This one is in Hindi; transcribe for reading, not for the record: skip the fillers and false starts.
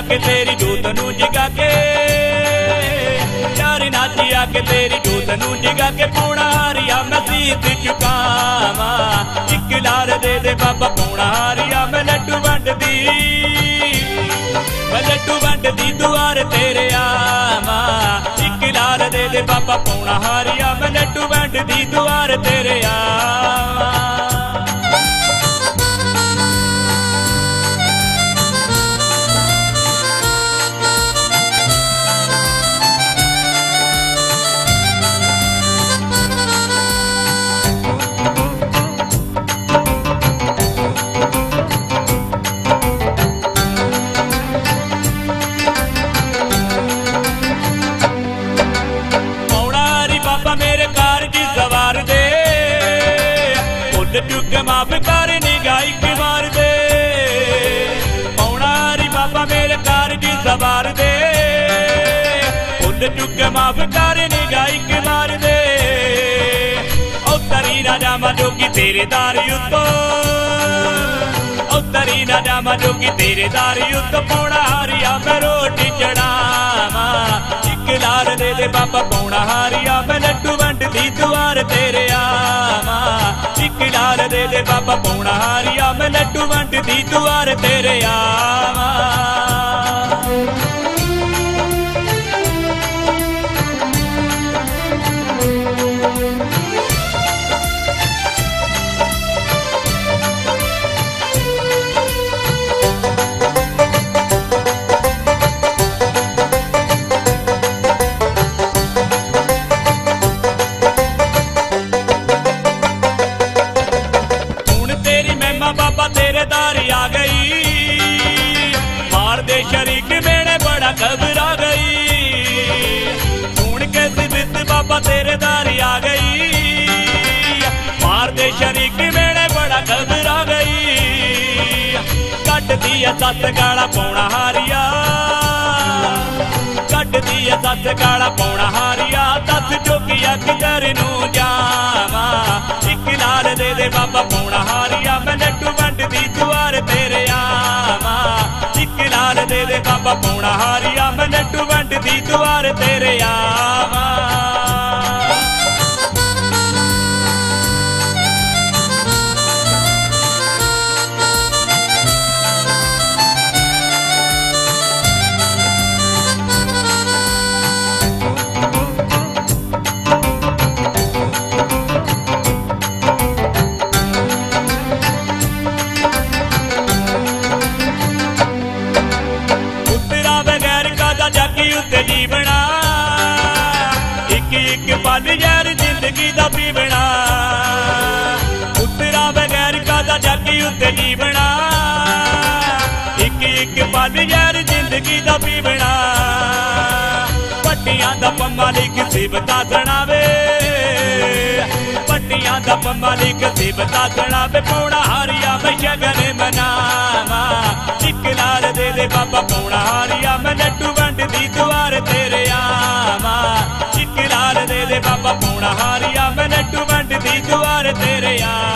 आके तेरी जोत नू जगा के, यार नाची आके तेरी जोत नू जगा के, पौना हारिया मैं सीत चुकावा, एक लार दे दे बाबा पौना हारिया मैं लड्डू वंड दी, मैं लड्डू वंड दी दुआर तेरे आवा, एक लार दे दे बाबा पौना हारिया मैं लड्डू वंड दी दुआर तेरे आवा। चुक माफ कर निगाही के मार दे, पौना हरी बाबा मेरे कार जी सवार दे, चुक माफ कर निगाही के मार दे, तरी राजा जोगी तेरे दार युद्धो, तरी राजा जोगी तेरे दार युद्ध, पौना हारिया मैं रोटी चढ़ावा, एक लार दे दे बाबा पौना हारिया मैं लड्डू वंड दी दुआर तेरे आवा, एक लार दे दे बाबा पौना हारिया मैं लड्डू वंड दी दुआर तेरे आवा। बाबा तेरे दारी आ गई, मार दे शरीक मेरे बड़ा घबरा गई, सुन के सिद्ध बाबा तेरे दारी आ गई, मार दे शरीक मेरे बड़ा घबरा गई, कट दिया सत गाला पौना हारिया, कट दिया सत गाला पौना हारिया, दस जोगिया किधर नू जावा, एक लार दे दे बाबा पौना हारिया मैं लड्डू वंड दी दुआर तेरे आवा, एक लार दे दे बाबा पौना हारिया मैं लड्डू वंड दी दुआर तेरे आवा। जीवना एक एक पल यार जिंदगी दा पीवना, उतरा बगैर कादा जागी उत्ते जीवना, एक एक पल यार जिंदगी दा पीवना, पट्टियां दा मालिक सिबता सुनावे, पट्टियां दा मालिक सिबता सुनावे, पौना हारिया मैं शगन मनावा, एक लार दे दे बाबा पौना हारिया मैं लड्डू वंड दी दुआर तेरे आवा, एक लार दे दे बाबा पौना हारिया मैं लड्डू वंड दी दुआर तेरे आवा।